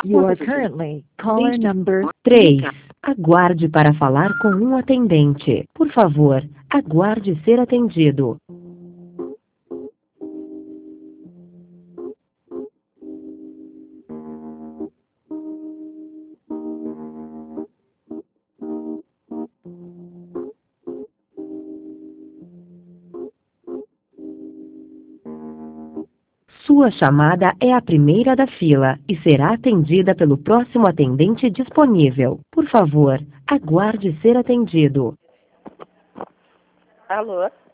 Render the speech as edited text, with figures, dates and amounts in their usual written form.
You are currently caller number 3. Aguarde para falar com um atendente. Por favor, aguarde ser atendido. Sua chamada é a primeira da fila e será atendida pelo próximo atendente disponível. Por favor, aguarde ser atendido. Alô?